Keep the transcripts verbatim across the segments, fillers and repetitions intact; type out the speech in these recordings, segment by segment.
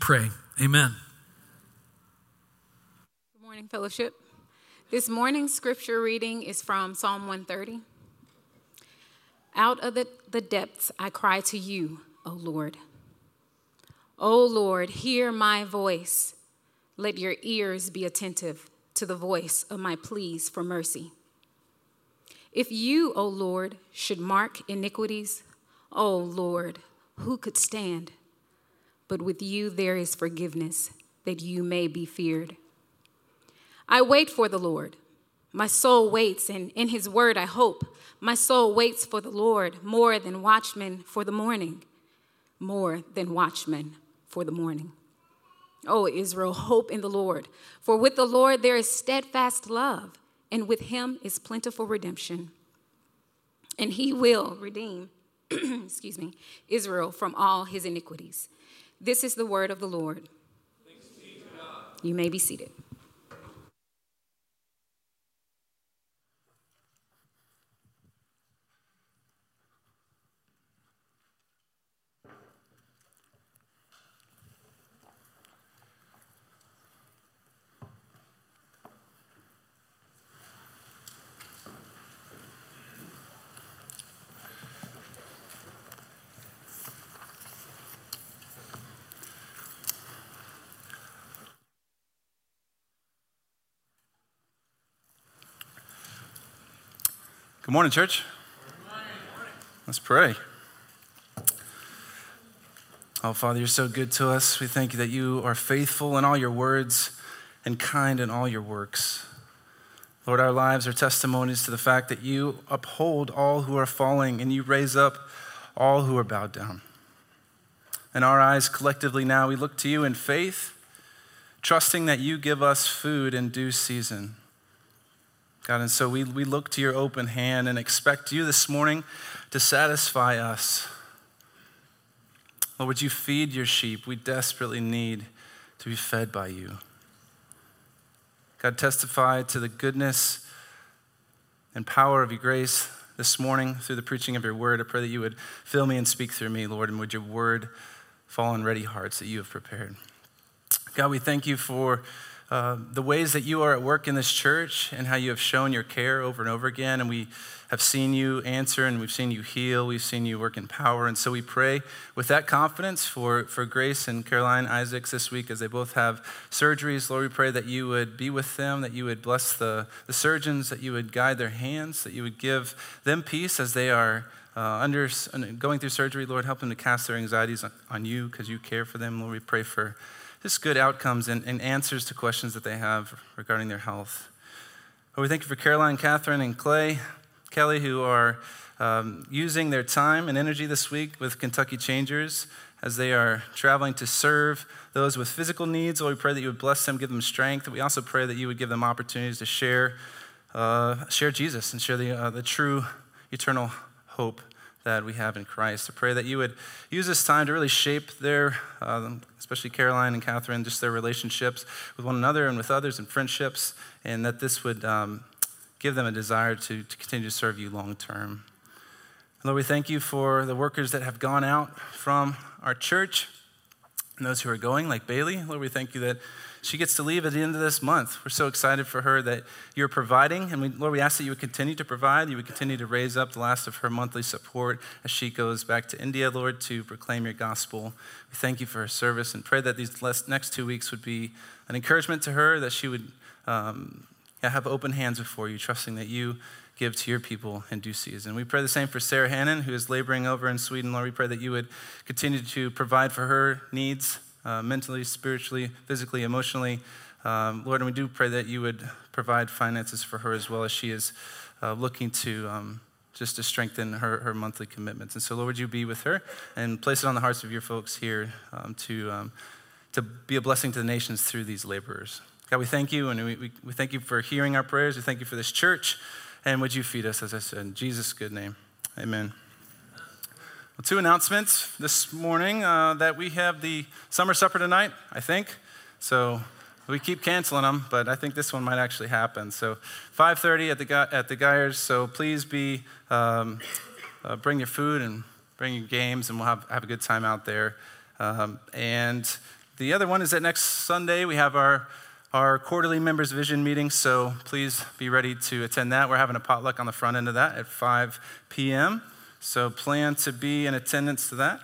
Pray. Amen. Good morning, fellowship. This morning's scripture reading is from Psalm one thirty. Out of the, the depths I cry to you, O Lord. O Lord, hear my voice. Let your ears be attentive to the voice of my pleas for mercy. If you, O Lord, should mark iniquities, O Lord, who could stand? But with you there is forgiveness, that you may be feared. I wait for the Lord. My soul waits, and in his word I hope. My soul waits for the Lord more than watchmen for the morning, more than watchmen for the morning. O Israel, hope in the Lord. For with the Lord there is steadfast love, and with him is plentiful redemption. And he will redeem, excuse me, Israel from all his iniquities. This is the word of the Lord. Thanks be to God. You may be seated. Good morning, church. Good morning. Let's pray. Oh, Father, you're so good to us. We thank you that you are faithful in all your words and kind in all your works. Lord, our lives are testimonies to the fact that you uphold all who are falling and you raise up all who are bowed down. In our eyes, collectively now, we look to you in faith, trusting that you give us food in due season. God, and so we, we look to your open hand and expect you this morning to satisfy us. Lord, would you feed your sheep? We desperately need to be fed by you. God, testify to the goodness and power of your grace this morning through the preaching of your word. I pray that you would fill me and speak through me, Lord, and would your word fall on ready hearts that you have prepared. God, we thank you for Uh, the ways that you are at work in this church and how you have shown your care over and over again. And we have seen you answer and we've seen you heal. We've seen you work in power. And so we pray with that confidence for, for Grace and Caroline Isaacs this week as they both have surgeries. Lord, we pray that you would be with them, that you would bless the, the surgeons, that you would guide their hands, that you would give them peace as they are uh, under going through surgery. Lord, help them to cast their anxieties on, on you because you care for them. Lord, we pray for just good outcomes and, and answers to questions that they have regarding their health. Lord, we thank you for Caroline, Catherine, and Clay, Kelly, who are um, using their time and energy this week with Kentucky Changers as they are traveling to serve those with physical needs. Lord, we pray that you would bless them, give them strength. We also pray that you would give them opportunities to share, uh, share Jesus and share the uh, the true eternal hope that we have in Christ. I pray that you would use this time to really shape their, uh, especially Caroline and Catherine, just their relationships with one another and with others and friendships, and that this would um, give them a desire to, to continue to serve you long term. Lord, we thank you for the workers that have gone out from our church and those who are going, like Bailey. Lord, we thank you that she gets to leave at the end of this month. We're so excited for her that you're providing. And we, Lord, we ask that you would continue to provide. You would continue to raise up the last of her monthly support as she goes back to India, Lord, to proclaim your gospel. We thank you for her service and pray that these next two weeks would be an encouragement to her, that she would um, have open hands before you, trusting that you give to your people in due season. We pray the same for Sarah Hannon, who is laboring over in Sweden. Lord, we pray that you would continue to provide for her needs, Uh, mentally, spiritually, physically, emotionally. Um, Lord, and we do pray that you would provide finances for her as well as she is uh, looking to um, just to strengthen her, her monthly commitments. And so, Lord, would you be with her and place it on the hearts of your folks here um, to um, to be a blessing to the nations through these laborers. God, we thank you, and we, we, we thank you for hearing our prayers. We thank you for this church, and would you feed us, as I said, in Jesus' good name, amen. Well, two announcements this morning uh, that we have the summer supper tonight, I think. So we keep canceling them, but I think this one might actually happen. So five thirty at the at the Geyers. So please be um, uh, bring your food and bring your games, and we'll have have a good time out there. Um, and the other one is that next Sunday we have our, our quarterly members vision meeting, so please be ready to attend that. We're having a potluck on the front end of that at five p.m., so plan to be in attendance to that.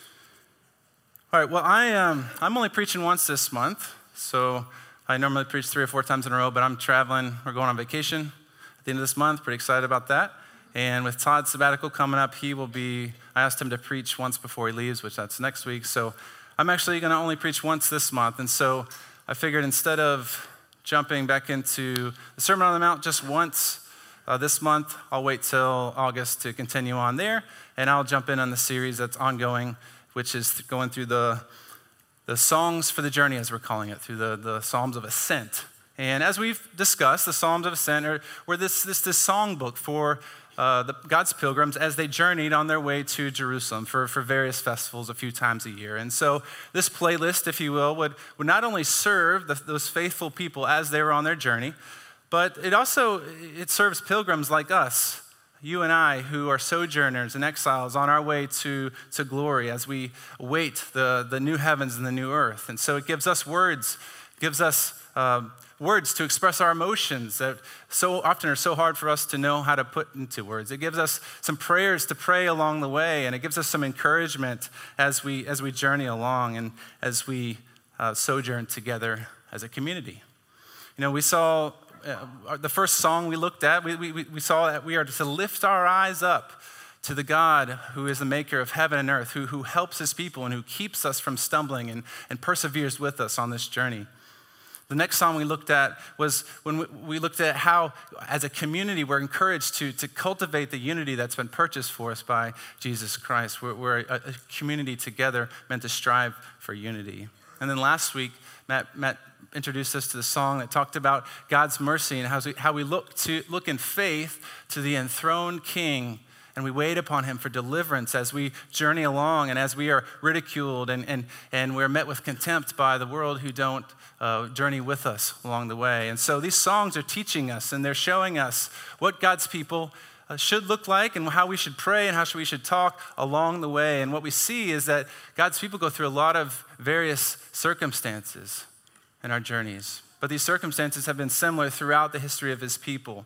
All right, well, I, um, I'm only preaching once this month, so I normally preach three or four times in a row, but I'm traveling. We're going on vacation at the end of this month. Pretty excited about that. And with Todd's sabbatical coming up, he will be, I asked him to preach once before he leaves, which that's next week. So I'm actually going to only preach once this month. And so I figured instead of jumping back into the Sermon on the Mount just once uh, this month, I'll wait till August to continue on there. And I'll jump in on the series that's ongoing, which is going through the the songs for the journey, as we're calling it, through the, the Psalms of Ascent. And as we've discussed, the Psalms of Ascent are, were this, this, this songbook for uh, the, God's pilgrims as they journeyed on their way to Jerusalem for, for various festivals a few times a year. And so this playlist, if you will, would, would not only serve the, those faithful people as they were on their journey, but it also, it serves pilgrims like us, you and I, who are sojourners and exiles on our way to, to glory as we await the, the new heavens and the new earth. And so it gives us words, gives us uh, words to express our emotions that so often are so hard for us to know how to put into words. It gives us some prayers to pray along the way, and it gives us some encouragement as we, as we journey along and as we uh, sojourn together as a community. You know, we saw Uh, the first song we looked at, we, we, we saw that we are to lift our eyes up to the God who is the maker of heaven and earth, who, who helps his people and who keeps us from stumbling and, and perseveres with us on this journey. The next song we looked at was when we, we looked at how, as a community, we're encouraged to, to cultivate the unity that's been purchased for us by Jesus Christ. We're, we're a, a community together meant to strive for unity. And then last week, Matt, Matt introduced us to the song that talked about God's mercy and how we, how we look to look in faith to the enthroned King, and we wait upon him for deliverance as we journey along and as we are ridiculed and, and, and we're met with contempt by the world who don't uh, journey with us along the way. And so these songs are teaching us, and they're showing us what God's people uh, should look like and how we should pray and how we should talk along the way. And what we see is that God's people go through a lot of various circumstances in our journeys. But these circumstances have been similar throughout the history of his people.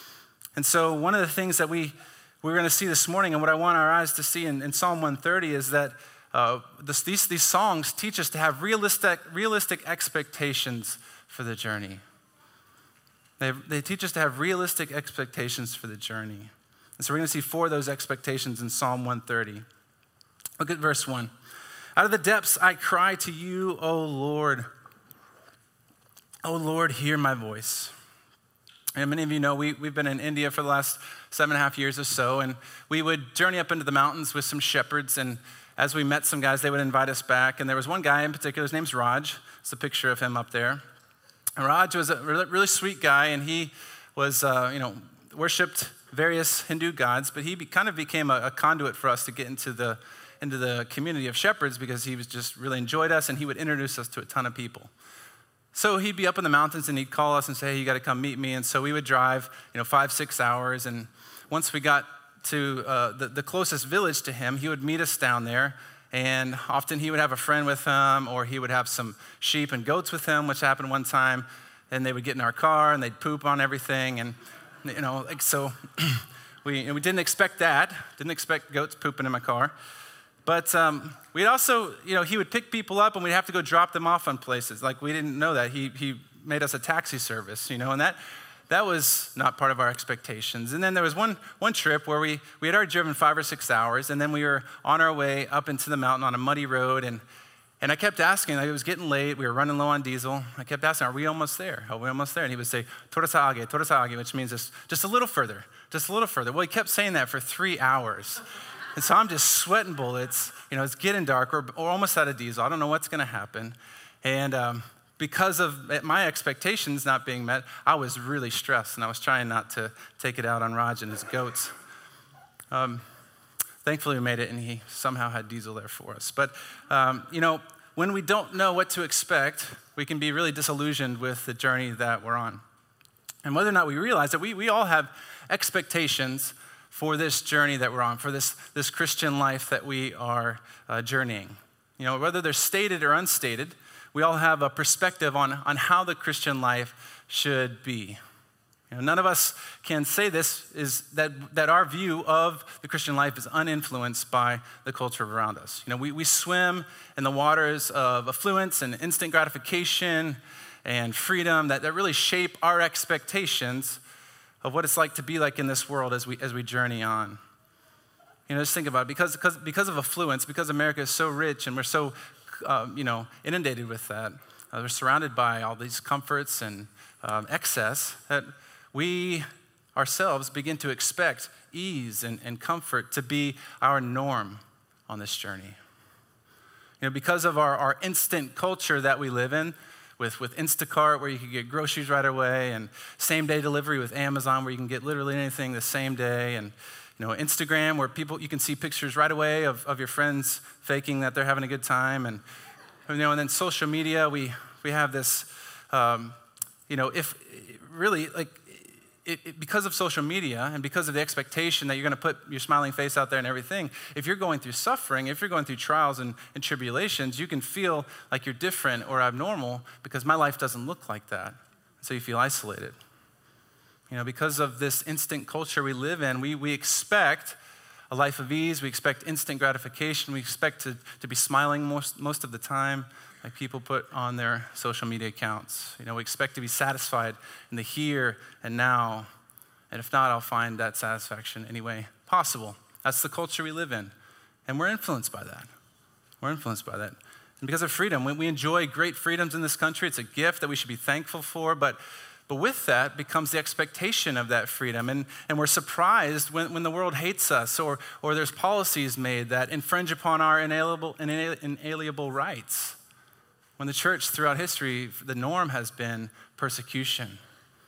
And so one of the things that we, we're going to see this morning, and what I want our eyes to see in, in Psalm one thirty, is that uh, this, these, these songs teach us to have realistic, realistic expectations for the journey. They, they teach us to have realistic expectations for the journey. And so we're going to see four of those expectations in Psalm one thirty. Look at verse one. Out of the depths I cry to you, O Lord. O Lord, hear my voice. And many of you know we, we've been in India for the last seven and a half years or so, and we would journey up into the mountains with some shepherds, and as we met some guys, they would invite us back. And there was one guy in particular, his name's Raj. It's a picture of him up there. And Raj was a really, really sweet guy, and he was, uh, you know, worshipped various Hindu gods, but he be, kind of became a, a conduit for us to get into the into the community of shepherds because he was just really enjoyed us, and he would introduce us to a ton of people. So he'd be up in the mountains, and he'd call us and say, hey, you got to come meet me. And so we would drive, you know, five, six hours. And once we got to uh, the, the closest village to him, he would meet us down there. And often he would have a friend with him, or he would have some sheep and goats with him, which happened one time. And they would get in our car, and they'd poop on everything. And, you know, like, so we, you know, we didn't expect that. Didn't expect goats pooping in my car. But um, we'd also, you know, he would pick people up and we'd have to go drop them off on places. Like, we didn't know that. He he made us a taxi service, you know, and that that was not part of our expectations. And then there was one one trip where we, we had already driven five or six hours, and then we were on our way up into the mountain on a muddy road, and and I kept asking, like, it was getting late, we were running low on diesel. I kept asking, are we almost there? Are we almost there? And he would say, Torasa age, Torasa age, which means just, just a little further, just a little further. Well, he kept saying that for three hours. And so I'm just sweating bullets. You know, it's getting dark. We're, we're almost out of diesel. I don't know what's going to happen. And um, because of my expectations not being met, I was really stressed, and I was trying not to take it out on Raj and his goats. Um, thankfully, we made it, and he somehow had diesel there for us. But, um, you know, when we don't know what to expect, we can be really disillusioned with the journey that we're on. And whether or not we realize that we, we all have expectations for this journey that we're on, for this, this Christian life that we are uh, journeying. You know, whether they're stated or unstated, we all have a perspective on, on how the Christian life should be. You know, none of us can say this, is that, that our view of the Christian life is uninfluenced by the culture around us. You know, we, we swim in the waters of affluence and instant gratification and freedom that, that really shape our expectations of what it's like to be like in this world as we as we journey on. You know, just think about it. Because, because, because of affluence, because America is so rich and we're so, um, you know, inundated with that, uh, we're surrounded by all these comforts and um, excess that we ourselves begin to expect ease and, and comfort to be our norm on this journey. You know, because of our, our instant culture that we live in, with, with Instacart, where you can get groceries right away, and same-day delivery with Amazon, where you can get literally anything the same day, and you know, Instagram, where people you can see pictures right away of, of your friends faking that they're having a good time, and you know, and then social media, we we have this, um, you know, if really like. It, it, because of social media and because of the expectation that you're going to put your smiling face out there and everything, if you're going through suffering, if you're going through trials and, and tribulations, you can feel like you're different or abnormal because my life doesn't look like that. So you feel isolated. You know, because of this instant culture we live in, we, we expect a life of ease, we expect instant gratification, we expect to, to be smiling most, most of the time, like people put on their social media accounts. You know, we expect to be satisfied in the here and now. And if not, I'll find that satisfaction any way possible. That's the culture we live in. And we're influenced by that. We're influenced by that. And because of freedom, we, we enjoy great freedoms in this country. It's a gift that we should be thankful for. But, but with that becomes the expectation of that freedom. And, and we're surprised when, when the world hates us or, or there's policies made that infringe upon our inalienable, inalienable rights. When the church throughout history, the norm has been persecution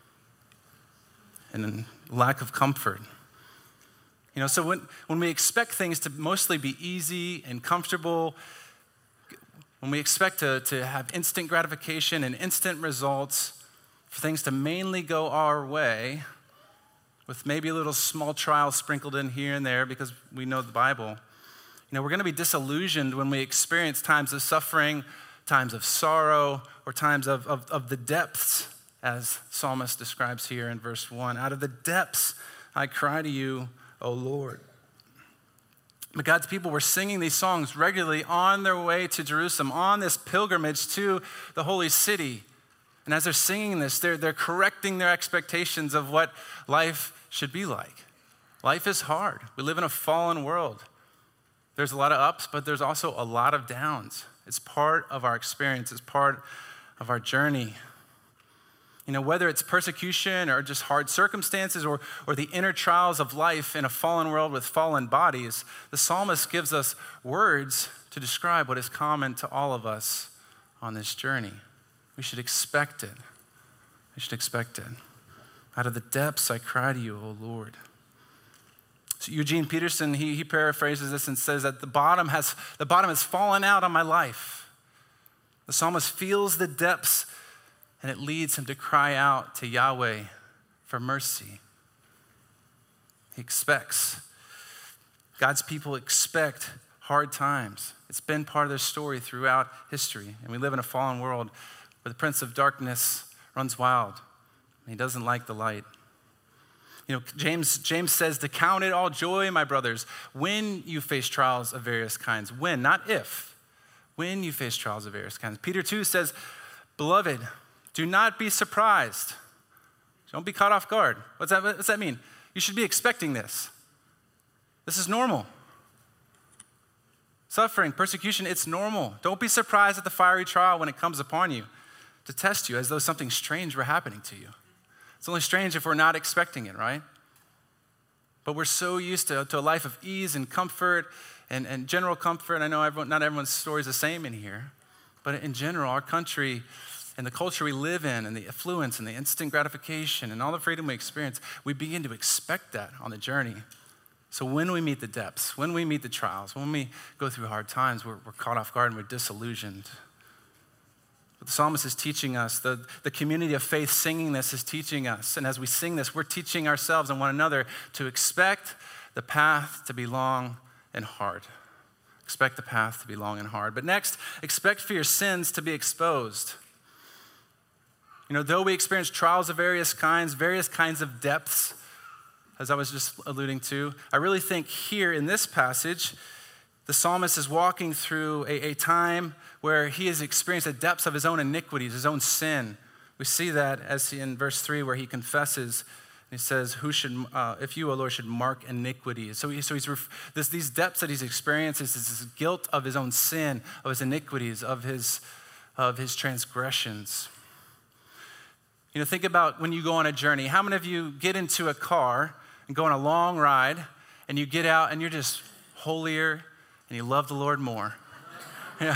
and lack of comfort. You know, so when, when we expect things to mostly be easy and comfortable, when we expect to, to have instant gratification and instant results, for things to mainly go our way, with maybe a little small trial sprinkled in here and there because we know the Bible, you know, we're going to be disillusioned when we experience times of suffering, times of sorrow, or times of, of, of the depths, as Psalmist describes here in verse one. Out of the depths I cry to you, O Lord. But God's people were singing these songs regularly on their way to Jerusalem, on this pilgrimage to the holy city. And as they're singing this, they're, they're correcting their expectations of what life should be like. Life is hard. We live in a fallen world. There's a lot of ups, but there's also a lot of downs. It's part of our experience. It's part of our journey. You know, whether it's persecution or just hard circumstances or, or the inner trials of life in a fallen world with fallen bodies, the psalmist gives us words to describe what is common to all of us on this journey. We should expect it. We should expect it. Out of the depths I cry to you, O Lord. So Eugene Peterson, he, he paraphrases this and says that the bottom has the bottom has fallen out on my life. The psalmist feels the depths, and it leads him to cry out to Yahweh for mercy. He expects. God's people expect hard times. It's been part of their story throughout history. And we live in a fallen world where the prince of darkness runs wild. And he doesn't like the light. You know, James, James says to count it all joy, my brothers, when you face trials of various kinds. When, not if. When you face trials of various kinds. Peter two says, beloved, do not be surprised. Don't be caught off guard. What's that, what's that mean? You should be expecting this. This is normal. Suffering, persecution, it's normal. Don't be surprised at the fiery trial when it comes upon you to test you as though something strange were happening to you. It's only strange if we're not expecting it, right? But we're so used to, to a life of ease and comfort and, and general comfort. I know everyone, not everyone's story is the same in here, but in general, our country and the culture we live in and the affluence and the instant gratification and all the freedom we experience, we begin to expect that on the journey. So when we meet the depths, when we meet the trials, when we go through hard times, we're, we're caught off guard and we're disillusioned. But the psalmist is teaching us, the, the community of faith singing this is teaching us. And as we sing this, we're teaching ourselves and one another to expect the path to be long and hard. Expect the path to be long and hard. But next, expect for your sins to be exposed. You know, though we experience trials of various kinds, various kinds of depths, as I was just alluding to, I really think here in this passage, the psalmist is walking through a, a time where he has experienced the depths of his own iniquities, his own sin. We see that as he, in verse three, where he confesses, he says, "Who should, uh, if you, O Lord, should mark iniquity?" So, he, so he's ref- this, these depths that he's experienced is this guilt of his own sin, of his iniquities, of his, of his transgressions. You know, think about when you go on a journey. How many of you get into a car and go on a long ride, and you get out and you're just holier and you love the Lord more? Yeah.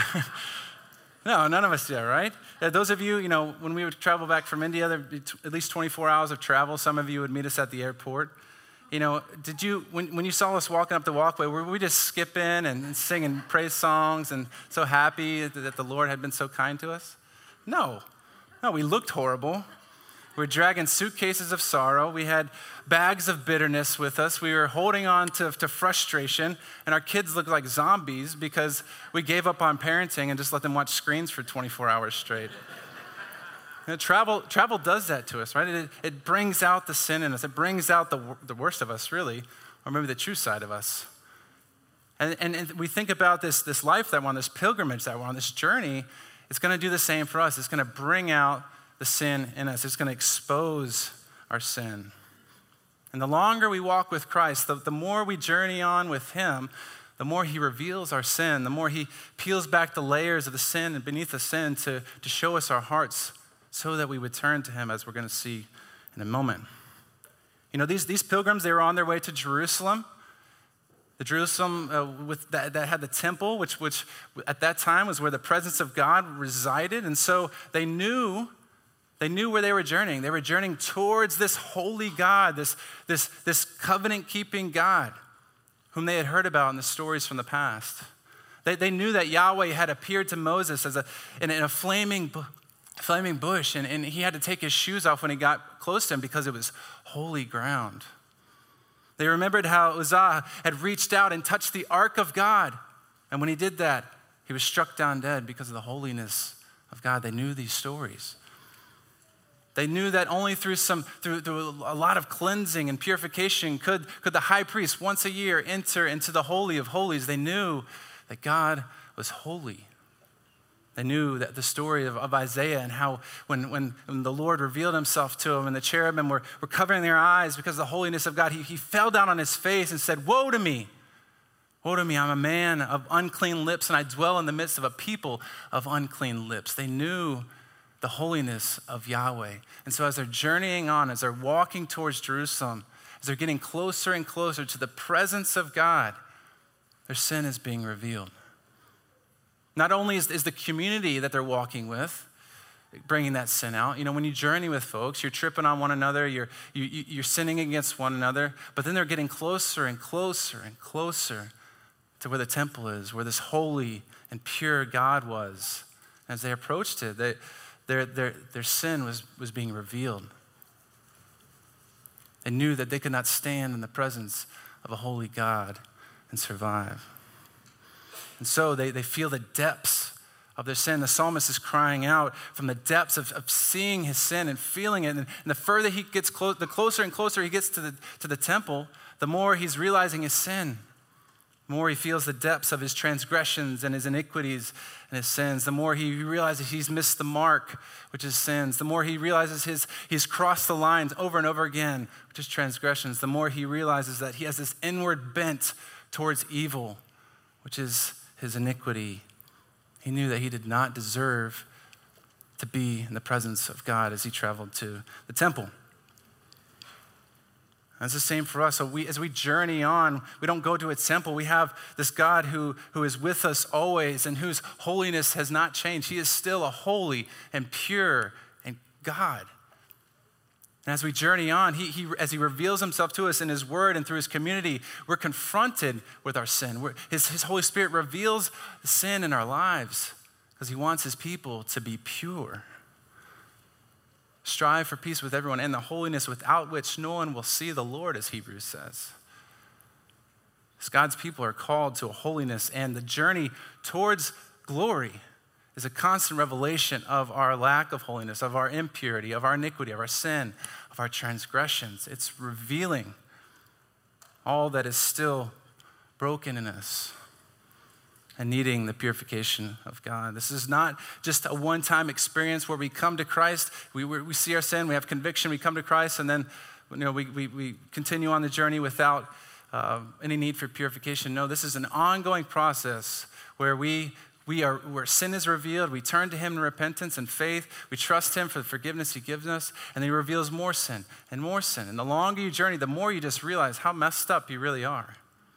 No, none of us do, right? Those of you, you know, when we would travel back from India, there'd be t- at least twenty-four hours of travel. Some of you would meet us at the airport. You know, did you, when, when you saw us walking up the walkway, were we just skipping and singing praise songs and so happy that the Lord had been so kind to us? No. No, we looked horrible. We were dragging suitcases of sorrow. We had bags of bitterness with us. We were holding on to, to frustration, and our kids looked like zombies because we gave up on parenting and just let them watch screens for twenty-four hours straight. You know, travel, travel does that to us, right? It, it brings out the sin in us. It brings out the, the worst of us, really, or maybe the true side of us. And, and, and we think about this, this life that we're on, this pilgrimage that we're on, this journey. It's going to do the same for us. It's going to bring out the sin in us. It's going to expose our sin. And the longer we walk with Christ, the, the more we journey on with him, the more he reveals our sin, the more he peels back the layers of the sin and beneath the sin to, to show us our hearts so that we would turn to him, as we're going to see in a moment. You know, these, these pilgrims, they were on their way to Jerusalem. The Jerusalem uh, with that, that had the temple, which, which at that time was where the presence of God resided. And so they knew They knew where they were journeying. They were journeying towards this holy God, this, this, this covenant-keeping God whom they had heard about in the stories from the past. They, they knew that Yahweh had appeared to Moses as a, in, in a flaming, flaming bush, and, and he had to take his shoes off when he got close to him because it was holy ground. They remembered how Uzzah had reached out and touched the ark of God, and when he did that, he was struck down dead because of the holiness of God. They knew these stories. They knew that only through some through, through a lot of cleansing and purification could, could the high priest once a year enter into the Holy of Holies. They knew that God was holy. They knew that the story of, of Isaiah and how when, when, when the Lord revealed himself to him and the cherubim were, were covering their eyes because of the holiness of God, he, he fell down on his face and said, "Woe to me! Woe to me, I'm a man of unclean lips, and I dwell in the midst of a people of unclean lips." They knew the holiness of Yahweh. And so as they're journeying on, as they're walking towards Jerusalem, as they're getting closer and closer to the presence of God, their sin is being revealed. Not only is, is the community that they're walking with bringing that sin out. You know, when you journey with folks, you're tripping on one another, you're, you, you're sinning against one another, but then they're getting closer and closer and closer to where the temple is, where this holy and pure God was. As they approached it, they Their, their, their sin was, was being revealed. They knew that they could not stand in the presence of a holy God and survive. And so they, they feel the depths of their sin. The psalmist is crying out from the depths of, of seeing his sin and feeling it. And, and the further he gets close, the closer and closer he gets to the, to the temple, the more he's realizing his sin. The more he feels the depths of his transgressions and his iniquities and his sins, the more he realizes he's missed the mark, which is sins. The more he realizes his, he's crossed the lines over and over again, which is transgressions. The more he realizes that he has this inward bent towards evil, which is his iniquity. He knew that he did not deserve to be in the presence of God as he traveled to the temple. And it's the same for us. So we, as we journey on, we don't go to a temple. We have this God who, who is with us always and whose holiness has not changed. He is still a holy and pure and God. And as we journey on, he, he, as he reveals himself to us in his word and through his community, we're confronted with our sin. We're, his, his Holy Spirit reveals the sin in our lives because he wants his people to be pure. Strive for peace with everyone and the holiness without which no one will see the Lord, as Hebrews says. As God's people are called to a holiness, and the journey towards glory is a constant revelation of our lack of holiness, of our impurity, of our iniquity, of our sin, of our transgressions. It's revealing all that is still broken in us and needing the purification of God. This is not just a one-time experience where we come to Christ, we, we see our sin, we have conviction, we come to Christ, and then you know, we, we, we continue on the journey without uh, any need for purification. No, this is an ongoing process where we We are, where sin is revealed, we turn to him in repentance and faith, we trust him for the forgiveness he gives us, and then he reveals more sin and more sin. And the longer you journey, the more you just realize how messed up you really are.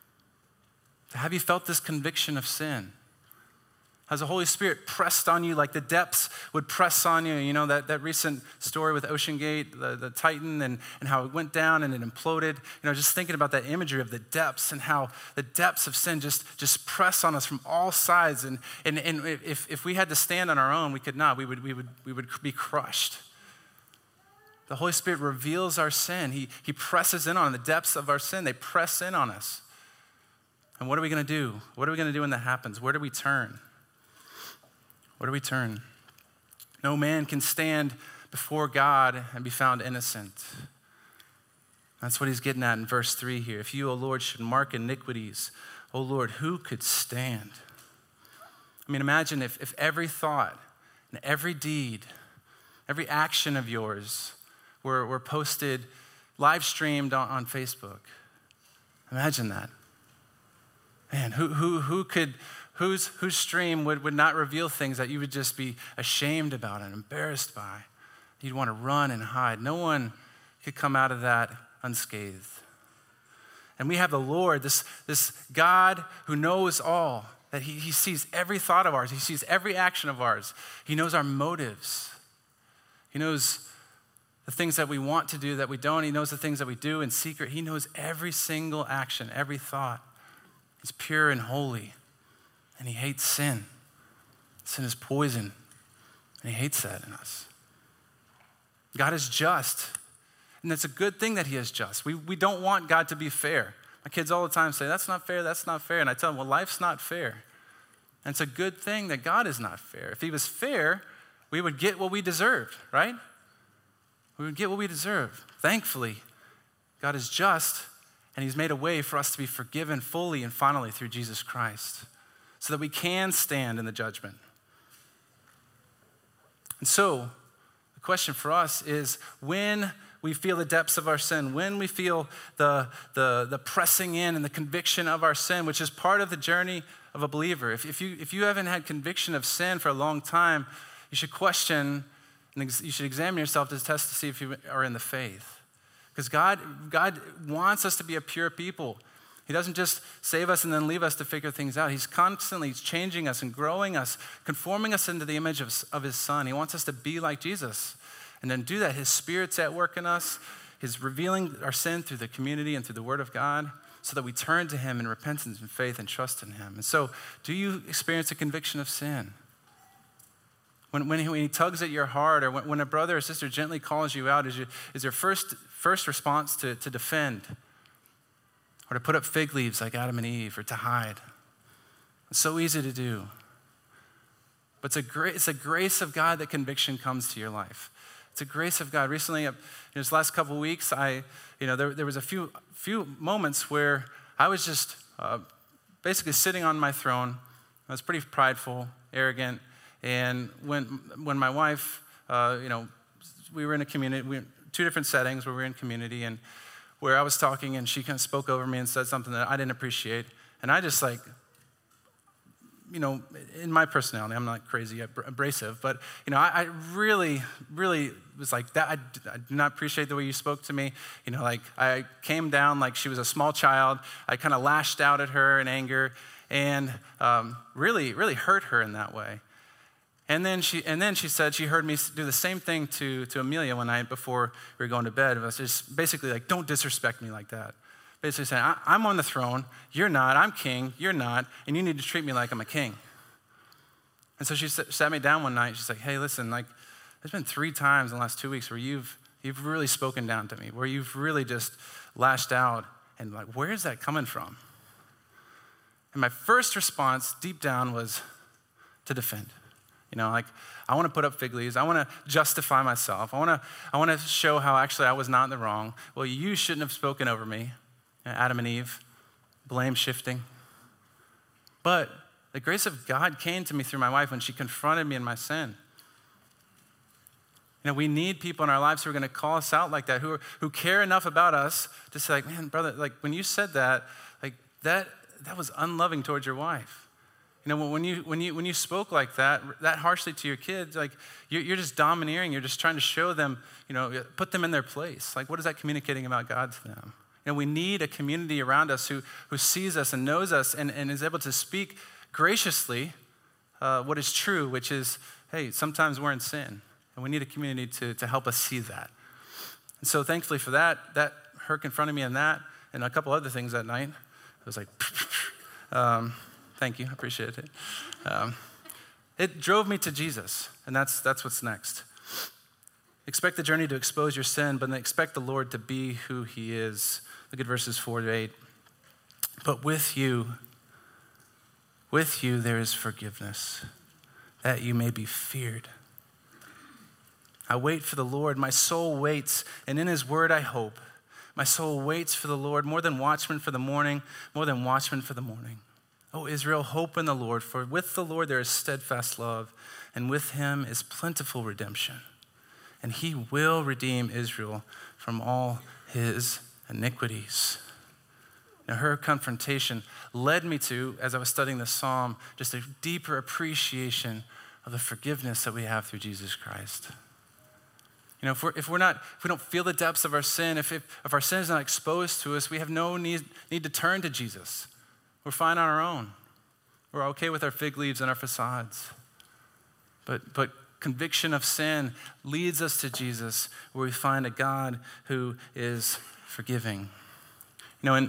Have you felt this conviction of sin? Has the Holy Spirit pressed on you like the depths would press on you? You know, that, that recent story with Ocean Gate, the, the Titan, and, and how it went down and it imploded. You know, just thinking about that imagery of the depths and how the depths of sin just, just press on us from all sides. And, and, and if, if we had to stand on our own, we could not. We would, we would, we would be crushed. The Holy Spirit reveals our sin. He, he presses in on the depths of our sin. They press in on us. And what are we going to do? What are we going to do when that happens? Where do we turn? Where do we turn? No man can stand before God and be found innocent. That's what he's getting at in verse three here. If you, O Lord, should mark iniquities, O Lord, who could stand? I mean, imagine if, if every thought and every deed, every action of yours were, were posted, live streamed on, on Facebook. Imagine that. Man, who, who, who could... Whose, whose stream would, would not reveal things that you would just be ashamed about and embarrassed by? You'd want to run and hide. No one could come out of that unscathed. And we have the Lord, this, this God who knows all, that he, he sees every thought of ours. He sees every action of ours. He knows our motives. He knows the things that we want to do that we don't. He knows the things that we do in secret. He knows every single action, every thought. He's pure and holy. And he hates sin. Sin is poison. And he hates that in us. God is just. And it's a good thing that he is just. We, we don't want God to be fair. My kids all the time say, that's not fair, that's not fair. And I tell them, well, life's not fair. And it's a good thing that God is not fair. If he was fair, we would get what we deserved, right? We would get what we deserve. Thankfully, God is just, and he's made a way for us to be forgiven fully and finally through Jesus Christ, so that we can stand in the judgment. And so, the question for us is, when we feel the depths of our sin, when we feel the, the, the pressing in and the conviction of our sin, which is part of the journey of a believer. If, if, you, if you haven't had conviction of sin for a long time, you should question and ex- you should examine yourself to test to see if you are in the faith. Because God, God wants us to be a pure people. He doesn't just save us and then leave us to figure things out. He's constantly changing us and growing us, conforming us into the image of, of his Son. He wants us to be like Jesus. And then do that. His Spirit's at work in us. He's revealing our sin through the community and through the Word of God so that we turn to him in repentance and faith and trust in him. And so, do you experience a conviction of sin? When, when, he, when he tugs at your heart, or when, when a brother or sister gently calls you out, is, your, is your first, first response to, to defend? Or to put up fig leaves like Adam and Eve, or to hide? It's so easy to do. But it's a, gra- it's a grace of God that conviction comes to your life. It's a grace of God. Recently, in this last couple of weeks, I, you know, there, there was a few few moments where I was just uh, basically sitting on my throne. I was pretty prideful, arrogant, and when when my wife, uh, you know, we were in a community, we were in two different settings where we were in community, and where I was talking and she kind of spoke over me and said something that I didn't appreciate. And I just like, you know, in my personality, I'm not crazy abrasive, but, you know, I, I really, really was like, that. I, I do not appreciate the way you spoke to me. You know, like I came down like she was a small child. I kind of lashed out at her in anger and um, really, really hurt her in that way. And then she and then she said she heard me do the same thing to, to Amelia one night before we were going to bed. It was just basically like, don't disrespect me like that. Basically saying, I, I'm on the throne, you're not, I'm king, you're not, and you need to treat me like I'm a king. And so she sat me down one night, she's like, hey, listen, like, there's been three times in the last two weeks where you've you've really spoken down to me, where you've really just lashed out, and like, where is that coming from? And my first response deep down was to defend. You know, like, I want to put up fig leaves. I want to justify myself. I want to I want to show how actually I was not in the wrong. Well, you shouldn't have spoken over me, Adam and Eve, blame shifting. But the grace of God came to me through my wife when she confronted me in my sin. You know, we need people in our lives who are going to call us out like that, who are, who care enough about us to say, like, man, brother, like when you said that, like that that was unloving towards your wife. You know, when you when you when you spoke like that, that harshly to your kids, like you're, you're just domineering. You're just trying to show them, you know, put them in their place. Like, what is that communicating about God to them? You know, we need a community around us who who sees us and knows us and, and is able to speak graciously uh, what is true, which is, hey, sometimes we're in sin, and we need a community to to help us see that. And so, thankfully for that, that her confronted me on that and a couple other things that night. It was like. um, Thank you, I appreciate it. Um, it drove me to Jesus, and that's that's what's next. Expect the journey to expose your sin, but then expect the Lord to be who he is. Look at verses four to eight. But with you, with you there is forgiveness, that you may be feared. I wait for the Lord, my soul waits, and in his word I hope. My soul waits for the Lord, more than watchmen for the morning, more than watchmen for the morning. O Israel, hope in the Lord, for with the Lord there is steadfast love, and with him is plentiful redemption. And he will redeem Israel from all his iniquities. Now, her confrontation led me to, as I was studying the psalm, just a deeper appreciation of the forgiveness that we have through Jesus Christ. You know, if we're, if we're not, if we don't feel the depths of our sin, if, if, if our sin is not exposed to us, we have no need, need to turn to Jesus. We're fine on our own. We're okay with our fig leaves and our facades. But, but conviction of sin leads us to Jesus, where we find a God who is forgiving. You know, in,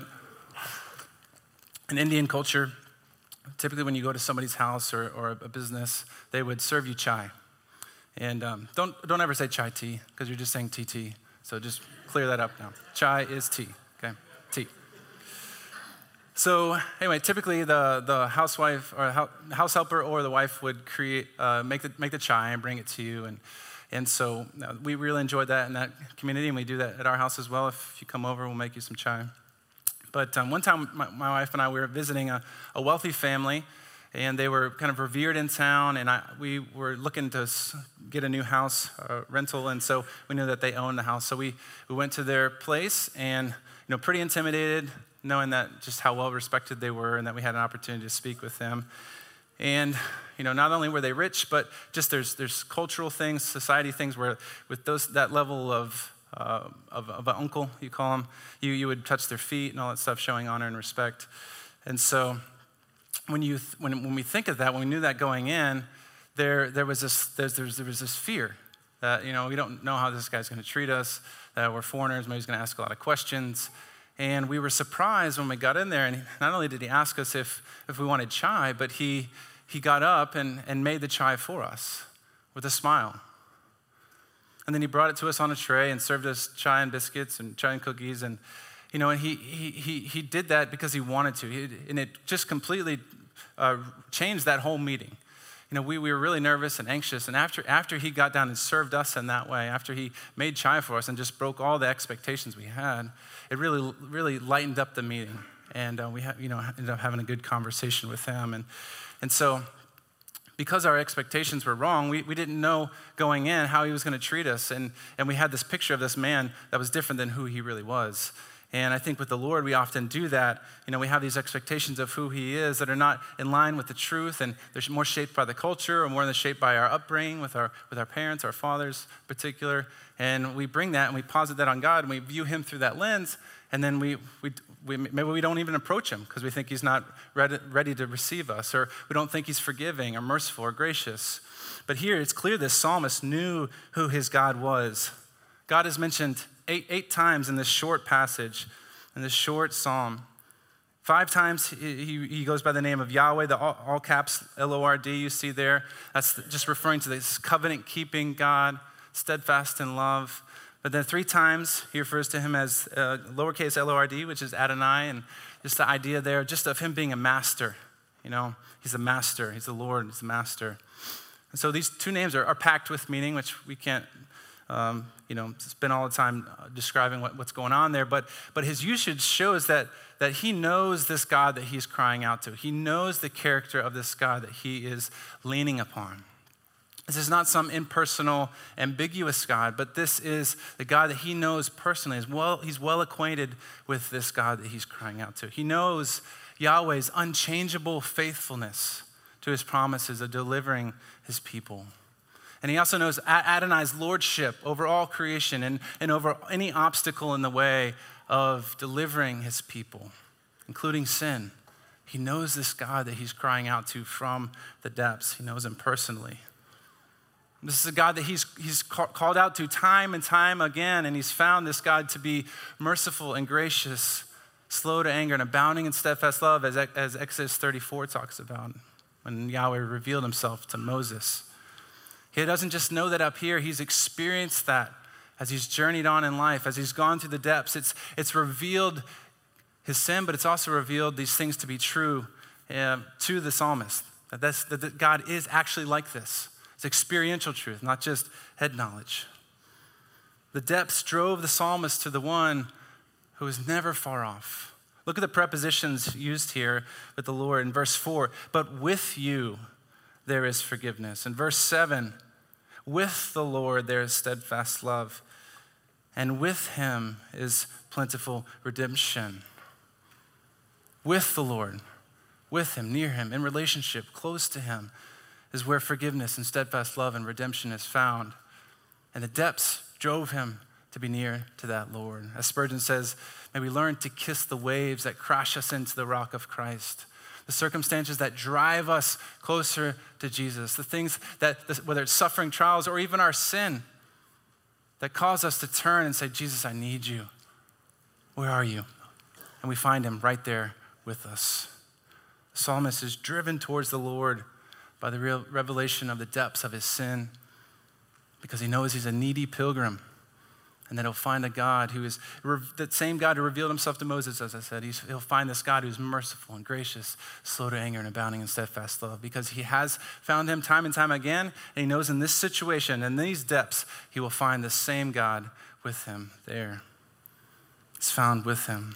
in Indian culture, typically when you go to somebody's house or, or a business, they would serve you chai. And um, don't, don't ever say chai tea, because you're just saying T T. So just clear that up now. Chai is tea, okay? Tea. So anyway, typically the, the housewife or house helper or the wife would create uh, make the make the chai and bring it to you, and and so uh, we really enjoyed that in that community, and we do that at our house as well. If you come over, we'll make you some chai. But um, one time, my, my wife and I we were visiting a, a wealthy family, and they were kind of revered in town, and I, we were looking to get a new house uh, rental, and so we knew that they owned the house. So we we went to their place, and you know, pretty intimidated, knowing that just how well respected they were and that we had an opportunity to speak with them. And, you know, not only were they rich, but just there's there's cultural things, society things where with those that level of, uh, of, of an uncle, you call them, you, you would touch their feet and all that stuff, showing honor and respect. And so when you when when we think of that, when we knew that going in, there there was this there's, there's, there was this fear that, you know, we don't know how this guy's going to treat us, that we're foreigners, maybe he's going to ask a lot of questions. And we were surprised when we got in there, and not only did he ask us if, if we wanted chai, but he he got up and, and made the chai for us with a smile. And then he brought it to us on a tray and served us chai and biscuits and chai and cookies. And, you know, and he he he, he did that because he wanted to. He, and it just completely uh, changed that whole meeting. You know, we, we were really nervous and anxious. And after after he got down and served us in that way, after he made chai for us and just broke all the expectations we had, it really, really lightened up the meeting. And uh, we ha- you know, ended up having a good conversation with him. And and so because our expectations were wrong, we, we didn't know going in how he was going to treat us. And, and we had this picture of this man that was different than who he really was. And I think with the Lord, we often do that. You know, we have these expectations of who he is that are not in line with the truth, and they're more shaped by the culture or more shaped by our upbringing with our with our parents, our fathers in particular. And we bring that and we posit that on God, and we view him through that lens, and then we we, we maybe we don't even approach him because we think he's not ready, ready to receive us, or we don't think he's forgiving or merciful or gracious. But here it's clear this psalmist knew who his God was. God is mentioned eight, eight times in this short passage, in this short psalm. Five times he, he goes by the name of Yahweh, the all, all caps L O R D you see there. That's just referring to this covenant-keeping God, steadfast in love. But then three times he refers to him as uh, lowercase L O R D, which is Adonai, and just the idea there just of him being a master. You know, he's a master, he's the Lord, he's the master. And so these two names are, are packed with meaning, which we can't, um, you know, spend all the time describing what, what's going on there. But but his usage shows that that he knows this God that he's crying out to. He knows the character of this God that he is leaning upon. This is not some impersonal, ambiguous God, but this is the God that he knows personally. As well, he's well acquainted with this God that he's crying out to. He knows Yahweh's unchangeable faithfulness to his promises of delivering his people. And he also knows Adonai's lordship over all creation and, and over any obstacle in the way of delivering his people, including sin. He knows this God that he's crying out to from the depths. He knows him personally. This is a God that he's, he's called out to time and time again, and he's found this God to be merciful and gracious, slow to anger, and abounding in steadfast love, as, as Exodus thirty-four talks about, when Yahweh revealed himself to Moses. He doesn't just know that up here, he's experienced that as he's journeyed on in life, as he's gone through the depths. It's, it's revealed his sin, but it's also revealed these things to be true uh, to the psalmist, that, that's, that God is actually like this. It's experiential truth, not just head knowledge. The depths drove the psalmist to the one who is never far off. Look at the prepositions used here with the Lord in verse four. But with you there is forgiveness. In verse seven, with the Lord there is steadfast love, and with him is plentiful redemption. With the Lord, with him, near him, in relationship, close to him, is where forgiveness and steadfast love and redemption is found. And the depths drove him to be near to that Lord. As Spurgeon says, may we learn to kiss the waves that crash us into the rock of Christ. The circumstances that drive us closer to Jesus. The things that, whether it's suffering, trials, or even our sin, that cause us to turn and say, Jesus, I need you. Where are you? And we find him right there with us. The psalmist is driven towards the Lord by the real revelation of the depths of his sin, because he knows he's a needy pilgrim, and that he'll find a God who is, that same God who revealed himself to Moses, as I said, he's, he'll find this God who's merciful and gracious, slow to anger and abounding in steadfast love, because he has found him time and time again, and he knows in this situation, in these depths, he will find the same God with him there. It's found with him.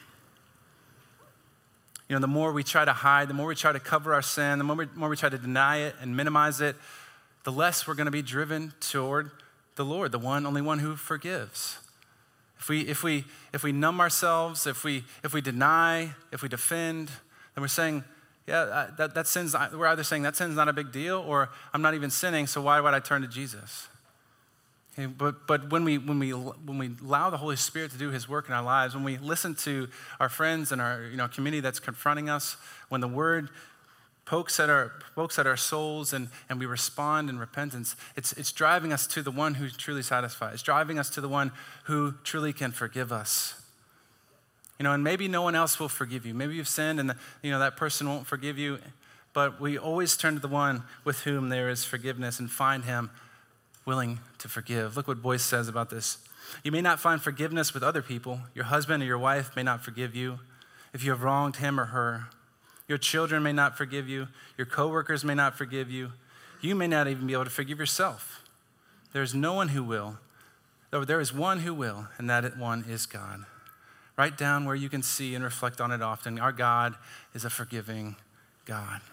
You know, the more we try to hide, the more we try to cover our sin, the more we, more we try to deny it and minimize it, the less we're going to be driven toward the Lord, the one, only one who forgives. If we, if we, if we numb ourselves, if we, if we deny, if we defend, then we're saying, yeah, that, that sin's, we're either saying that sin's not a big deal, or I'm not even sinning, so why would I turn to Jesus? Okay, but but when we when we when we allow the Holy Spirit to do his work in our lives, when we listen to our friends and our you know community that's confronting us, when the word pokes at our pokes at our souls and, and we respond in repentance, it's it's driving us to the one who truly satisfies. It's driving us to the one who truly can forgive us. You know, and maybe no one else will forgive you. Maybe you've sinned and the, you know that person won't forgive you, but we always turn to the one with whom there is forgiveness and find him willing to forgive. Look what Boyce says about this. You may not find forgiveness with other people. Your husband or your wife may not forgive you if you have wronged him or her. Your children may not forgive you. Your coworkers may not forgive you. You may not even be able to forgive yourself. There is no one who will. Though there is one who will, and that one is God. Write down where you can see and reflect on it often. Our God is a forgiving God.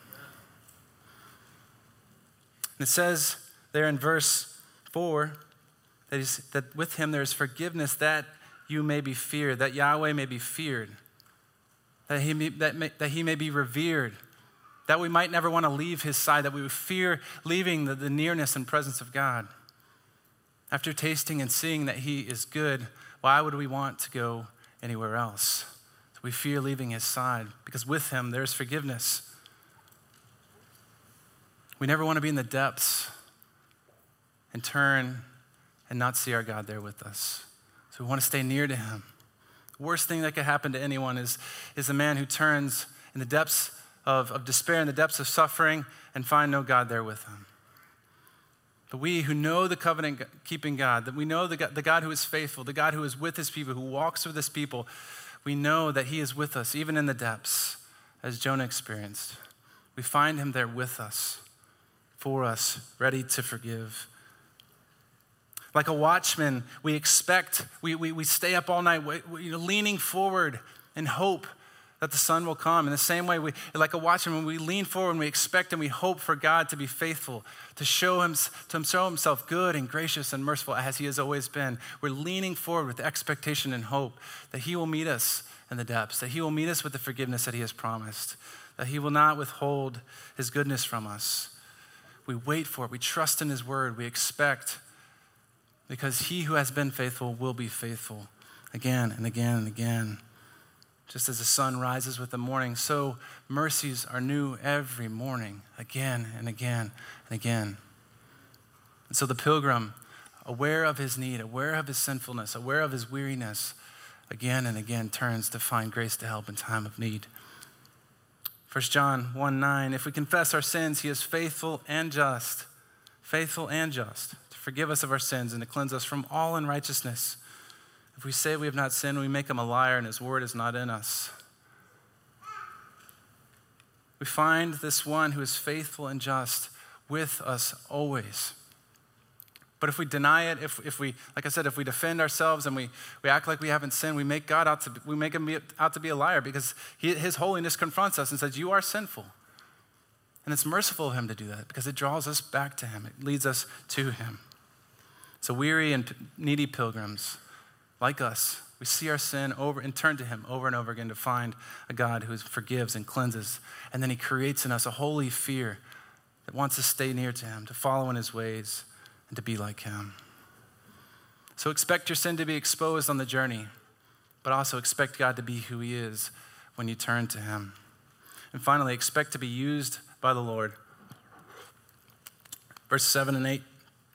And it says there in verse four, that, he's, that with him there is forgiveness, that you may be feared, that Yahweh may be feared, that he may, that, may, that he may be revered, that we might never want to leave his side, that we would fear leaving the, the nearness and presence of God. After tasting and seeing that he is good, why would we want to go anywhere else? So we fear leaving his side, because with him there is forgiveness. We never want to be in the depths and turn and not see our God there with us. So we want to stay near to him. The worst thing that could happen to anyone is, is a man who turns in the depths of, of despair, in the depths of suffering, and find no God there with him. But we who know the covenant-keeping God, that we know the God, the God who is faithful, the God who is with his people, who walks with his people, we know that he is with us, even in the depths, as Jonah experienced. We find him there with us, for us, ready to forgive. Like a watchman, we expect, we, we, we stay up all night, we, we, you know, leaning forward in hope that the sun will come. In the same way, we, like a watchman, when we lean forward and we expect and we hope for God to be faithful, to show him, to show himself good and gracious and merciful as he has always been. We're leaning forward with expectation and hope that he will meet us in the depths, that he will meet us with the forgiveness that he has promised, that he will not withhold his goodness from us. We wait for it. We trust in his word. We expect, because he who has been faithful will be faithful again and again and again. Just as the sun rises with the morning, so mercies are new every morning, again and again and again. And so the pilgrim, aware of his need, aware of his sinfulness, aware of his weariness, again and again turns to find grace to help in time of need. First John one nine, if we confess our sins, he is faithful and just, faithful and just, to forgive us of our sins and to cleanse us from all unrighteousness. If we say we have not sinned, we make him a liar and his word is not in us. We find this one who is faithful and just with us always. But if we deny it, if, if we, like I said, if we defend ourselves and we, we act like we haven't sinned, we make God out to, we make him be, out to be a liar, because he, his holiness confronts us and says, you are sinful. And it's merciful of him to do that because it draws us back to him. It leads us to him. So weary and needy pilgrims, like us, we see our sin over and turn to him over and over again to find a God who forgives and cleanses. And then he creates in us a holy fear that wants to stay near to him, to follow in his ways, and to be like him. So expect your sin to be exposed on the journey, but also expect God to be who he is when you turn to him. And finally, expect to be used by the Lord. Verses seven and eight.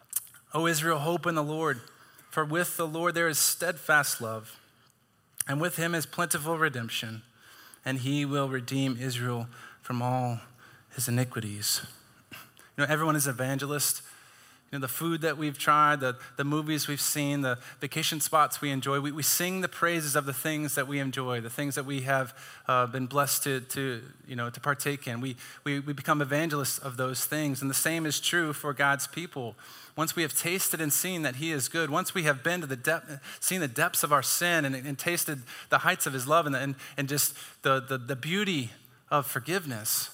O Israel, hope in the Lord. For with the Lord there is steadfast love, and with him is plentiful redemption, and he will redeem Israel from all his iniquities. You know, everyone is an evangelist. You know, the food that we've tried, the, the movies we've seen, the vacation spots we enjoy, we, we sing the praises of the things that we enjoy, the things that we have uh, been blessed to, to, you know, to partake in. We, we, we become evangelists of those things, and the same is true for God's people. Once we have tasted and seen that he is good, once we have been to the depth, seen the depths of our sin and, and tasted the heights of his love and, and, and just the, the, the beauty of forgiveness,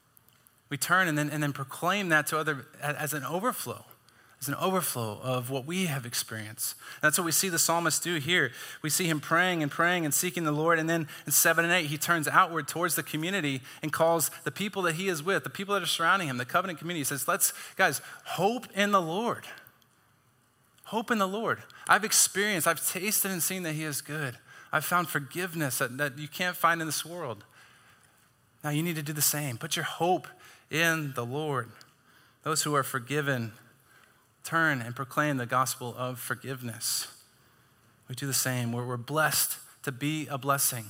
we turn and then, and then proclaim that to other as an overflow, as an overflow of what we have experienced. And that's what we see the psalmist do here. We see him praying and praying and seeking the Lord, and then in seven and eight, he turns outward towards the community and calls the people that he is with, the people that are surrounding him, the covenant community. He says, let's, guys, hope in the Lord. Hope in the Lord. I've experienced, I've tasted and seen that he is good. I've found forgiveness that, that you can't find in this world. Now you need to do the same. Put your hope in the Lord. Those who are forgiven turn and proclaim the gospel of forgiveness. We do the same. We're, we're blessed to be a blessing.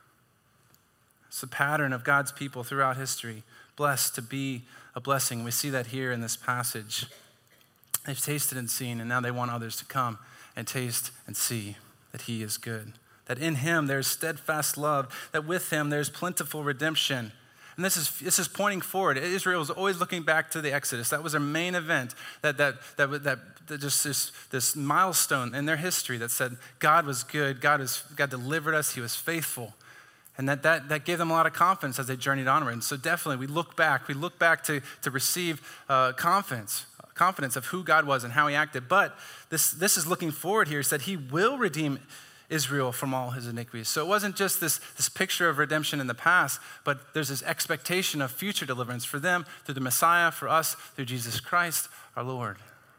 It's the pattern of God's people throughout history. Blessed to be a blessing. We see that here in this passage. They've tasted and seen, and now they want others to come and taste and see that he is good. That in him there's steadfast love, that with him there's plentiful redemption. And this is this is pointing forward. Israel was always looking back to the Exodus. That was their main event. That that that that, that just this, this milestone in their history that said God was good. God was God delivered us. He was faithful, and that that that gave them a lot of confidence as they journeyed onward. And so definitely, we look back. We look back to to receive uh, confidence, confidence of who God was and how he acted. But this this is looking forward here. It said he will redeem Israel from all his iniquities. So it wasn't just this, this picture of redemption in the past, but there's this expectation of future deliverance for them through the Messiah, for us through Jesus Christ, our Lord.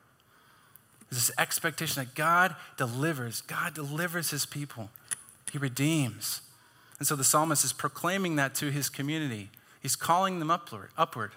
There's this expectation that God delivers. God delivers his people. He redeems. And so the psalmist is proclaiming that to his community. He's calling them upward. upward.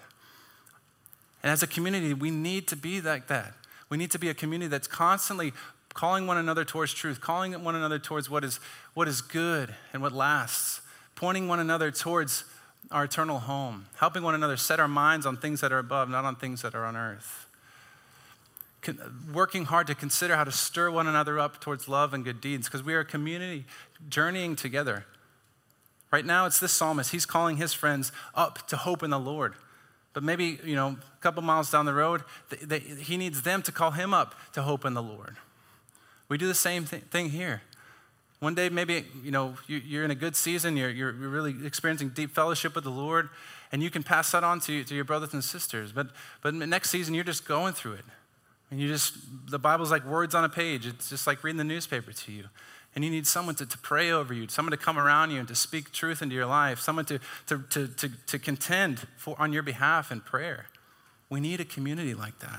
And as a community, we need to be like that. We need to be a community that's constantly calling one another towards truth, calling one another towards what is what is good and what lasts, pointing one another towards our eternal home, helping one another set our minds on things that are above, not on things that are on earth. working hard to consider how to stir one another up towards love and good deeds, because we are a community journeying together. Right now, it's this psalmist. He's calling his friends up to hope in the Lord. But maybe, you know, a couple miles down the road, they, they, he needs them to call him up to hope in the Lord. We do the same th- thing here. One day, maybe, you know, you, you're in a good season, you're, you're really experiencing deep fellowship with the Lord, and you can pass that on to, to your brothers and sisters. But, but next season, you're just going through it. And you just, the Bible's like words on a page. It's just like reading the newspaper to you. And you need someone to, to pray over you, someone to come around you and to speak truth into your life, someone to, to, to, to, to contend for, on your behalf in prayer. We need a community like that.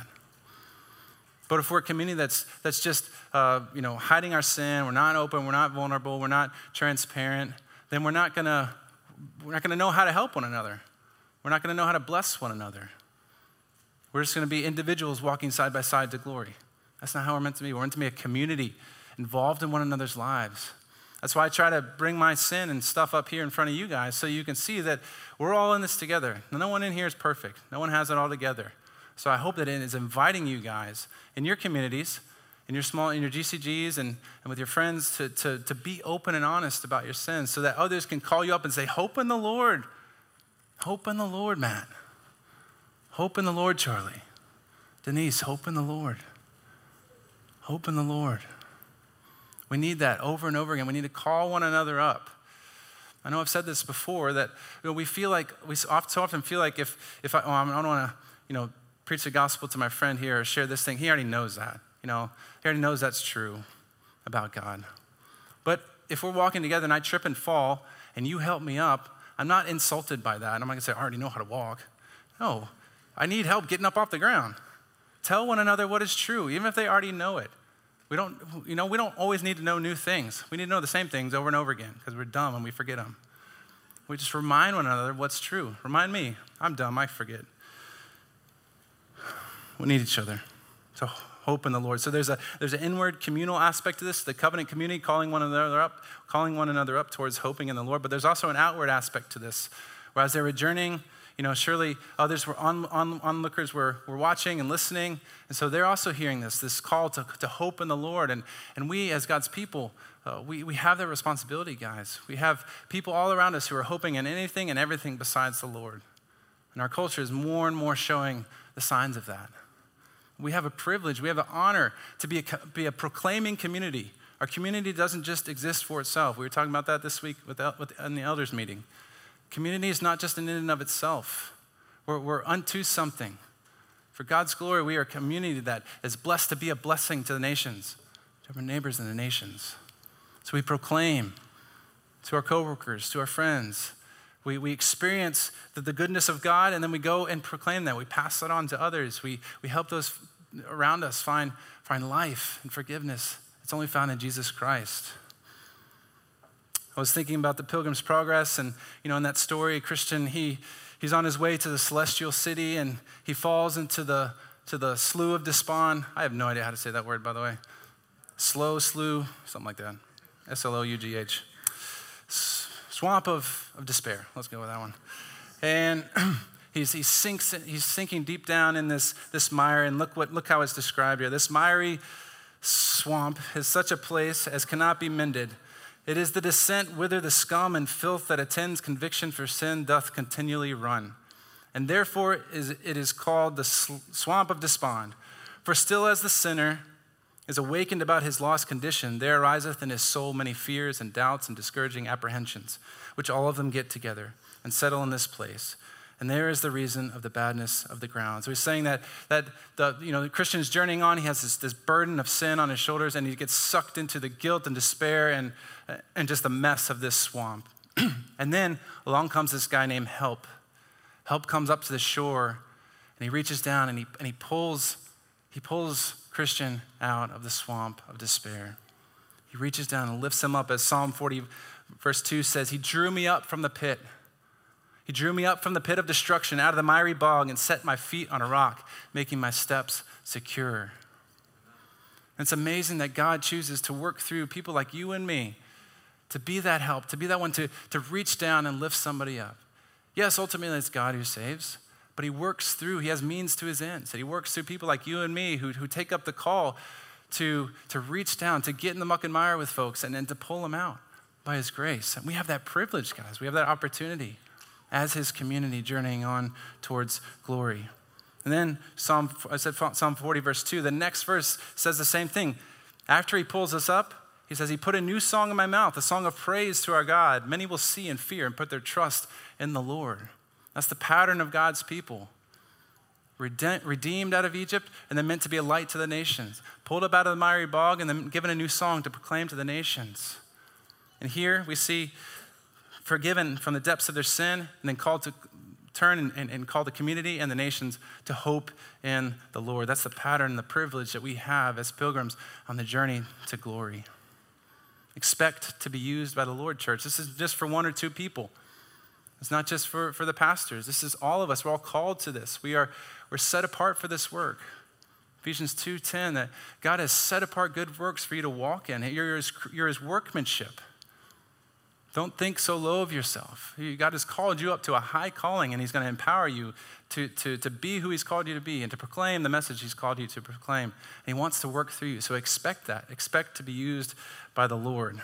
But if we're a community that's, that's just uh, you know, hiding our sin, we're not open, we're not vulnerable, we're not transparent, then we're not gonna, we're not gonna know how to help one another. We're not gonna know how to bless one another. We're just gonna be individuals walking side by side to glory. That's not how we're meant to be. We're meant to be a community involved in one another's lives. That's why I try to bring my sin and stuff up here in front of you guys so you can see that we're all in this together. No one in here is perfect. No one has it all together. So I hope that it is inviting you guys in your communities, in your small, in your G C Gs and, and with your friends to, to, to be open and honest about your sins so that others can call you up and say, hope in the Lord. Hope in the Lord, Matt. Hope in the Lord, Charlie. Denise, hope in the Lord. Hope in the Lord. We need that over and over again. We need to call one another up. I know I've said this before that you know, we feel like, we so often feel like if, if I, oh, I don't want to, you know, preach the gospel to my friend here or share this thing, he already knows that. You know, he already knows that's true about God. But if we're walking together and I trip and fall and you help me up, I'm not insulted by that. I'm not going to say, I already know how to walk. No, I need help getting up off the ground. Tell one another what is true, even if they already know it. We don't, you know, we don't always need to know new things. We need to know the same things over and over again because we're dumb and we forget them. We just remind one another what's true. Remind me. I'm dumb. I forget. We need each other. So hope in the Lord. So there's a there's an inward communal aspect to this, the covenant community, calling one another up, calling one another up towards hoping in the Lord. But there's also an outward aspect to this, where as they were journeying, you know, surely others were on, on, onlookers were, were watching and listening. And so they're also hearing this, this call to, to hope in the Lord. And, and we as God's people, uh, we, we have that responsibility, guys. We have people all around us who are hoping in anything and everything besides the Lord. And our culture is more and more showing the signs of that. We have a privilege, we have an honor to be a, be a proclaiming community. Our community doesn't just exist for itself. We were talking about that this week with, with, in the elders meeting. Community is not just in and of itself. We're, we're unto something. For God's glory, we are a community that is blessed to be a blessing to the nations, to our neighbors in the nations. So we proclaim to our coworkers, to our friends. We, we experience the, the goodness of God, and then we go and proclaim that. We pass that on to others. We, we help those around us find, find life and forgiveness. It's only found in Jesus Christ. I was thinking about the Pilgrim's Progress, and you know, in that story, Christian, he he's on his way to the celestial city, and he falls into the to the slough of despond. I have no idea how to say that word, by the way. Slow, slough, something like that. S L O U G H. Swamp of, of despair. Let's go with that one. And he's he sinks he's sinking deep down in this this mire, and look what look how it's described here. This miry swamp is such a place as cannot be mended. It is the descent whither the scum and filth that attends conviction for sin doth continually run. And therefore is, it is called the swamp of despond. For still as the sinner is awakened about his lost condition, there ariseth in his soul many fears and doubts and discouraging apprehensions, which all of them get together and settle in this place. And there is the reason of the badness of the ground. So he's saying that that the you know the Christian's journeying on, he has this, this burden of sin on his shoulders, and he gets sucked into the guilt and despair and and just the mess of this swamp. And then along comes this guy named Help. Help comes up to the shore, and he reaches down and he and he pulls he pulls Christian out of the swamp of despair. He reaches down and lifts him up, as Psalm forty verse two says, he drew me up from the pit. He drew me up from the pit of destruction, out of the miry bog, and set my feet on a rock, making my steps secure. And it's amazing that God chooses to work through people like you and me to be that help, to be that one to, to reach down and lift somebody up. Yes, ultimately it's God who saves, but he works through, he has means to his ends. And he works through people like you and me who, who take up the call to, to reach down, to get in the muck and mire with folks and then to pull them out by his grace. And we have that privilege, guys. We have that opportunity as his community journeying on towards glory. And then Psalm, I said Psalm forty, verse two, the next verse says the same thing. After he pulls us up, he says, he put a new song in my mouth, a song of praise to our God. Many will see and fear and put their trust in the Lord. That's the pattern of God's people. Redeemed out of Egypt and then meant to be a light to the nations. Pulled up out of the miry bog and then given a new song to proclaim to the nations. And here we see forgiven from the depths of their sin and then called to turn and, and, and call the community and the nations to hope in the Lord. That's the pattern, the privilege that we have as pilgrims on the journey to glory. Expect to be used by the Lord, church. This is just for one or two people. It's not just for, for the pastors. This is all of us. We're all called to this. We are, we're set apart for this work. Ephesians two ten, that God has set apart good works for you to walk in. You're his, you're his workmanship. Don't think so low of yourself. God has called you up to a high calling, and he's going to empower you to, to, to be who he's called you to be and to proclaim the message he's called you to proclaim. And he wants to work through you. So expect that. Expect to be used by the Lord.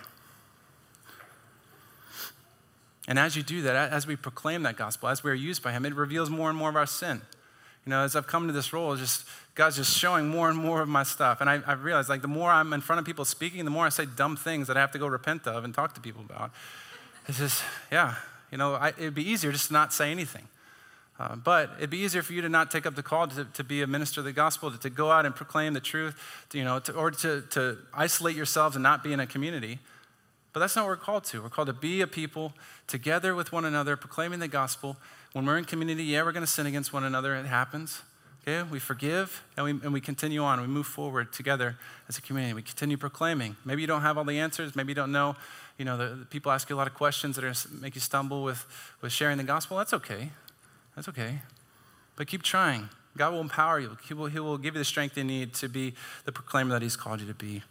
And as you do that, as we proclaim that gospel, as we are used by him, it reveals more and more of our sin. You know, as I've come to this role, just God's just showing more and more of my stuff. And I, I realized, like, the more I'm in front of people speaking, the more I say dumb things that I have to go repent of and talk to people about. It's just, yeah, you know, I, it'd be easier just to not say anything. Uh, but it'd be easier for you to not take up the call to, to be a minister of the gospel, to, to go out and proclaim the truth, to, you know, to, or to, to isolate yourselves and not be in a community. But that's not what we're called to. We're called to be a people together with one another, proclaiming the gospel. When we're in community, yeah, we're going to sin against one another. It happens. Okay, we forgive and we, and we continue on. We move forward together as a community. We continue proclaiming. Maybe you don't have all the answers. Maybe you don't know. You know, the, the people ask you a lot of questions that are going to make you stumble with, with sharing the gospel. That's okay. That's okay. But keep trying. God will empower you. He will, he will give you the strength you need to be the proclaimer that he's called you to be.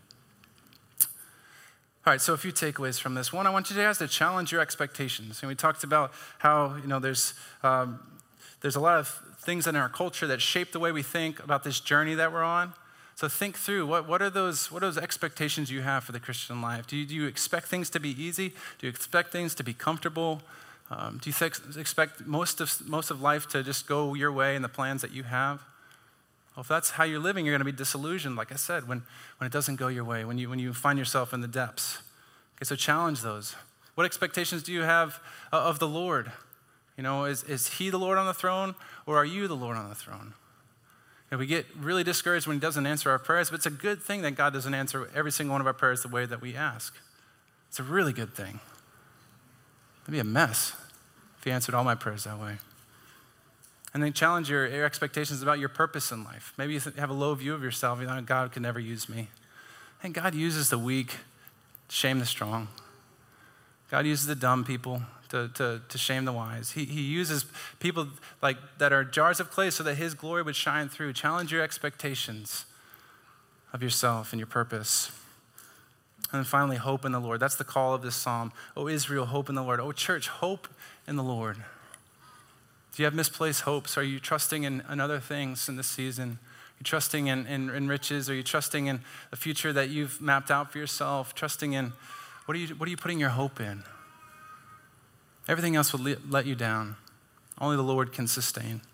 All right, so a few takeaways from this. One, I want you guys to challenge your expectations. And we talked about how, you know, there's um, there's a lot of things in our culture that shape the way we think about this journey that we're on. So think through, what, what are those what are those expectations you have for the Christian life? Do you, do you expect things to be easy? Do you expect things to be comfortable? Um, do you th- expect most of most of life to just go your way and the plans that you have? Well, if that's how you're living, you're going to be disillusioned, like I said, when, when it doesn't go your way, when you when you find yourself in the depths. Okay, so challenge those. What expectations do you have of the Lord? You know, is, is he the Lord on the throne, or are you the Lord on the throne? And we get really discouraged when he doesn't answer our prayers, but it's a good thing that God doesn't answer every single one of our prayers the way that we ask. It's a really good thing. It'd be a mess if he answered all my prayers that way. And then challenge your, your expectations about your purpose in life. Maybe you have a low view of yourself. You know, God could never use me. And God uses the weak to shame the strong. God uses the dumb people to, to, to shame the wise. He, he uses people like that are jars of clay so that his glory would shine through. Challenge your expectations of yourself and your purpose. And then finally, hope in the Lord. That's the call of this psalm. Oh, Israel, hope in the Lord. Oh, church, hope in the Lord. Do you have misplaced hopes? Are you trusting in, in other things in this season? Are you trusting in, in, in riches? Are you trusting in the future that you've mapped out for yourself? Trusting in, what are you, what are you putting your hope in? Everything else will let you down. Only the Lord can sustain.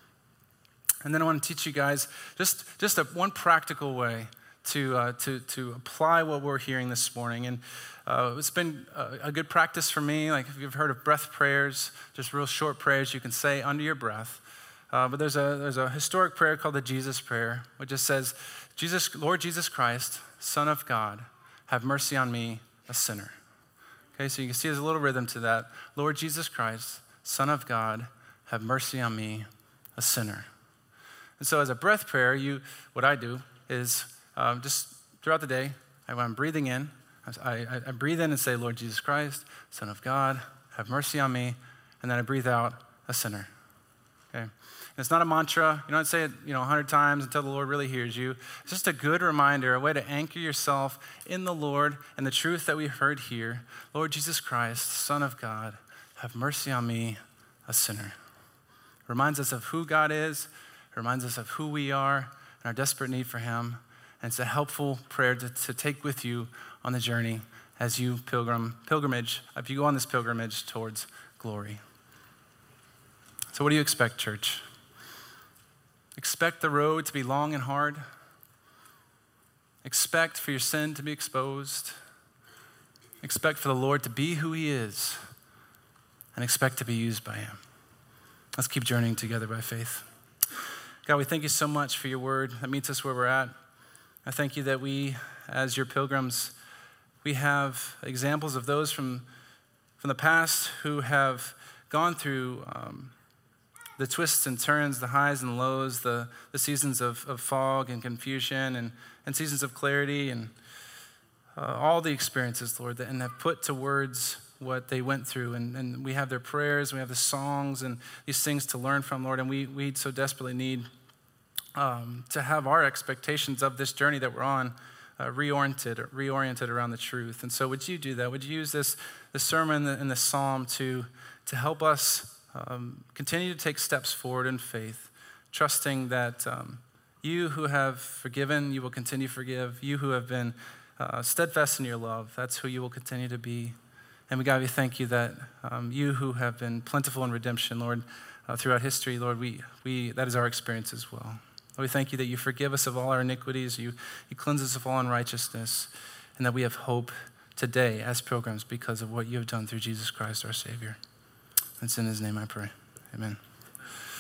And then I want to teach you guys just, just a, one practical way to, uh, to, to apply what we're hearing this morning. And uh, it's been a, a good practice for me. Like if you've heard of breath prayers, just real short prayers you can say under your breath. Uh, but there's a, there's a historic prayer called the Jesus Prayer, which just says, Jesus, Lord Jesus Christ, Son of God, have mercy on me, a sinner. Okay, so you can see there's a little rhythm to that. Lord Jesus Christ, Son of God, have mercy on me, a sinner. And so as a breath prayer, you, what I do is um, just throughout the day, I, when I'm breathing in, I, I, I breathe in and say, Lord Jesus Christ, Son of God, have mercy on me. And then I breathe out, a sinner. Okay? And it's not a mantra. You don't say it, you know, a hundred times until the Lord really hears you. It's just a good reminder, a way to anchor yourself in the Lord and the truth that we heard here. Lord Jesus Christ, Son of God, have mercy on me, a sinner. reminds us of who God is, reminds us of who we are and our desperate need for him. And it's a helpful prayer to, to take with you on the journey as you pilgrim, pilgrimage, if you go on this pilgrimage towards glory. So what do you expect, church? Expect the road to be long and hard. Expect for your sin to be exposed. Expect for the Lord to be who he is. And expect to be used by him. Let's keep journeying together by faith. God, we thank you so much for your word that meets us where we're at. I thank you that we, as your pilgrims, we have examples of those from, from the past who have gone through um, the twists and turns, the highs and lows, the, the seasons of, of fog and confusion and, and seasons of clarity and uh, all the experiences, Lord, that, and have put to words what they went through. And, and we have their prayers, we have the songs and these things to learn from, Lord, and we, we so desperately need um, to have our expectations of this journey that we're on uh, reoriented, reoriented around the truth. And so would you do that? Would you use this, this sermon and this psalm to, to help us Um, continue to take steps forward in faith, trusting that um, you who have forgiven, you will continue to forgive. You who have been uh, steadfast in your love, that's who you will continue to be. And we, God, we thank you that um, you who have been plentiful in redemption, Lord, uh, throughout history, Lord, we we that is our experience as well. Lord, we thank you that you forgive us of all our iniquities, you, you cleanse us of all unrighteousness, and that we have hope today as pilgrims because of what you have done through Jesus Christ, our Savior. It's in his name I pray. Amen.